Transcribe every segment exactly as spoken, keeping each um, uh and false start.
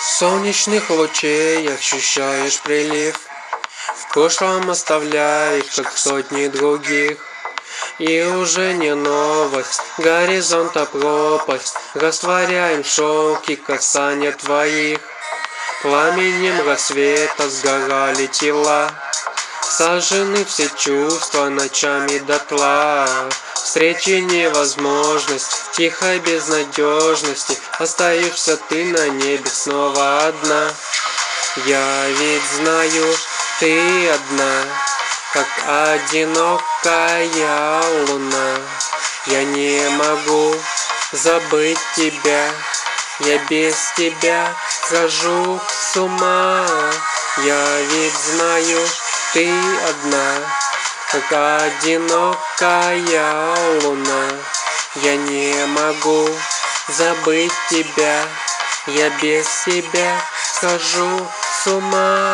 Солнечных лучей ощущаешь прилив, в прошлом оставляешь, как сотни других. И уже не новость, горизонта пропасть, растворяем шелки касания твоих. Пламенем рассвета сгорали тела, сожжены все чувства ночами дотла. Встречи невозможность, тихой безнадежности, остаешься ты на небе снова одна. Я ведь знаю, ты одна, как одинокая луна. Я не могу забыть тебя, я без тебя схожу с ума. Я ведь знаю, ты одна, как одинокая луна. Я не могу забыть тебя, я без тебя схожу с ума.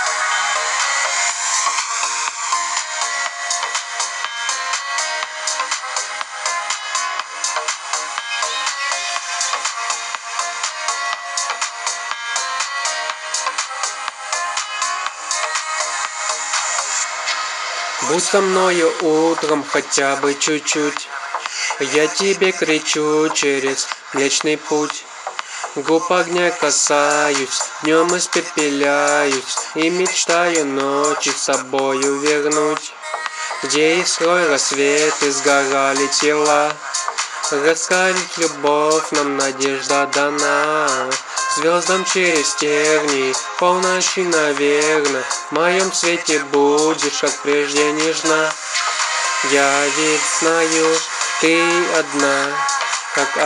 Будь со мною утром хотя бы чуть-чуть, я тебе кричу через Млечный Путь. Губ огня касаюсь, днем испепеляюсь, и мечтаю ночи с собою вернуть. Где искрой рассветы сгорали тела, раскалить любовь нам надежда дана. Звездам через тернии, полночи, наверно, в моем свете будешь, как прежде, нежна. Я ведь знаю, ты одна, как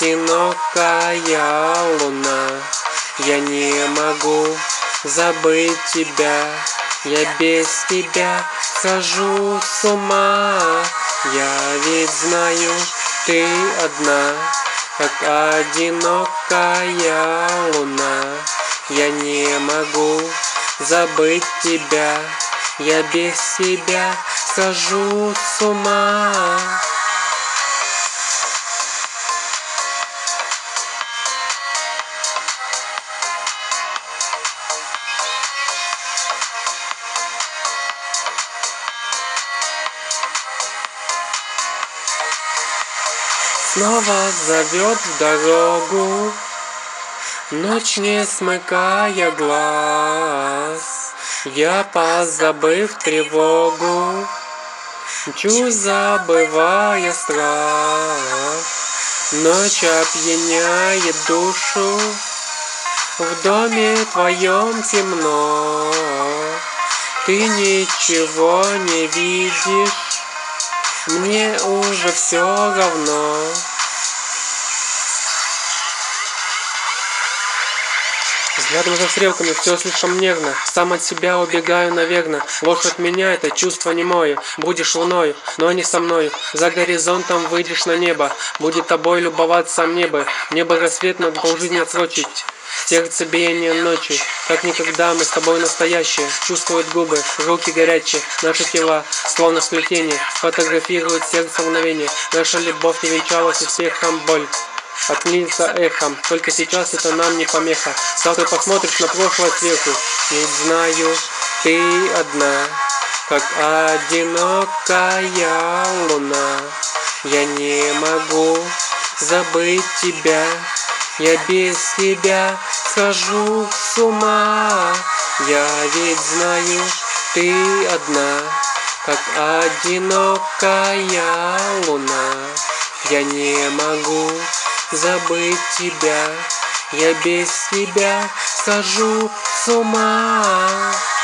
одинокая луна. Я не могу забыть тебя, я без тебя схожу с ума. Я ведь знаю, ты одна, как одинокая луна. Я не могу забыть тебя, я без тебя схожу с ума. Снова зовет в дорогу, ночь не смыкая глаз. Я, позабыв тревогу, мчусь, забывая страх. Ночь опьяняет душу, в доме твоем темно. Ты ничего не видишь, мне уже все равно. Взглядом за стрелками все слишком нервно, сам от себя убегаю, наверно. Ложь от меня — это чувство немое. Будешь луною, но не со мною. За горизонтом выйдешь на небо, будет тобой любоваться небо. Небо рассвет над полжизни отсрочить. Сердце биение ночи, как никогда мы с тобой настоящие. Чувствуют губы, руки горячие, наши тела, словно сплетение. Фотографирует сердце мгновение. Наша любовь не венчалась успехом, боль откликнется эхом, только сейчас это нам не помеха. Завтра посмотришь на прошлое сверху, ведь знаю, ты одна, как одинокая луна. Я не могу забыть тебя, я без тебя схожу с ума. Я ведь знаю, ты одна, как одинокая луна. Я не могу забыть тебя, я без тебя схожу с ума.